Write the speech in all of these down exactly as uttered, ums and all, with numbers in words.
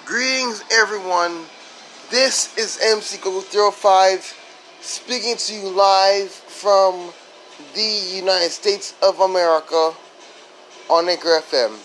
Greetings, everyone. This is M C Google zero five speaking to you live from the United States of America on Anchor F M.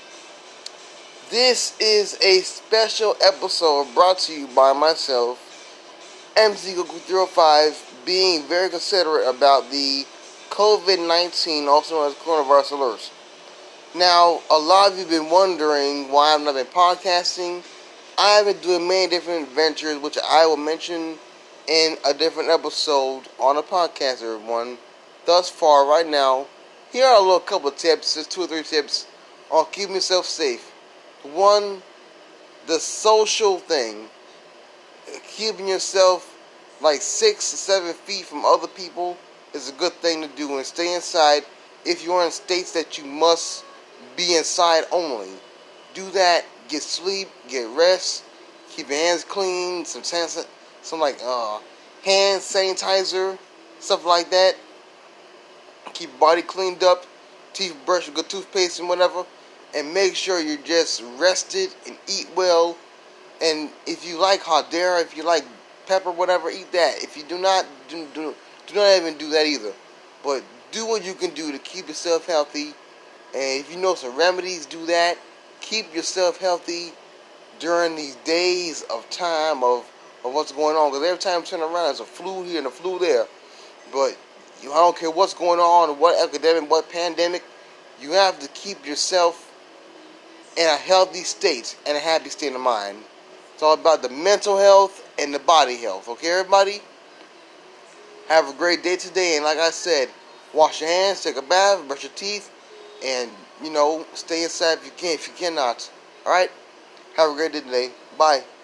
This is a special episode brought to you by myself, M C Google zero five, being very considerate about the covid nineteen, also known as coronavirus alerts. Now, a lot of you have been wondering why I've not been podcasting. I have been doing many different adventures, which I will mention in a different episode on a podcast, everyone. Thus far, right now, here are a little couple of tips, just two or three tips on keeping yourself safe. One, the social thing. Keeping yourself like six to seven feet from other people is a good thing to do, and stay inside if you're in states that you must be inside only. Do that. Get sleep. Get rest. Keep your hands clean. Some sans- some like uh, hand sanitizer, stuff like that. Keep your body cleaned up. Teeth brushed with good toothpaste and whatever. And make sure you're just rested and eat well. And if you like Hadera, if you like pepper, whatever, eat that. If you do not, do, do, do not even do that either. But do what you can do to keep yourself healthy. And if you know some remedies, do that. Keep yourself healthy during these days of time of, of what's going on. Because every time you turn around, there's a flu here and a flu there. But you, I don't care what's going on, what epidemic, what pandemic, you have to keep yourself in a healthy state and a happy state of mind. It's all about the mental health and the body health. Okay, everybody? Have a great day today. And like I said, wash your hands, take a bath, brush your teeth, and, you know, stay inside if you can, if you cannot. Alright? Have a great day today. Bye.